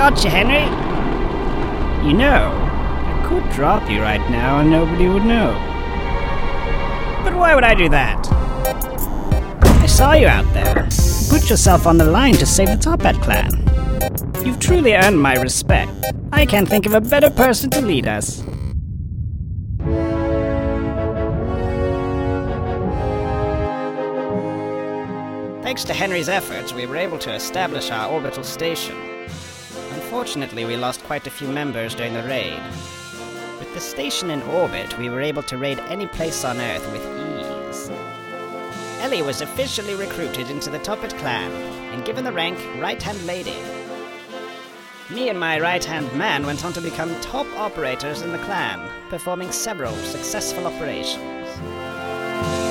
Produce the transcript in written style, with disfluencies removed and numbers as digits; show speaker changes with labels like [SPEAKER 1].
[SPEAKER 1] Gotcha, Henry. You know, I could drop you right now and nobody would know. But why would I do that? I saw you out there. You put yourself on the line to save the Top Hat clan. You've truly earned my respect. I can't think of a better person to lead us. Thanks to Henry's efforts, we were able to establish our orbital station. Unfortunately, we lost quite a few members during the raid. With the station in orbit, we were able to raid any place on Earth with ease. Ellie was officially recruited into the Top Hat clan, and given the rank Right-Hand Lady. Me and my right-hand man went on to become top operators in the clan, performing several successful operations.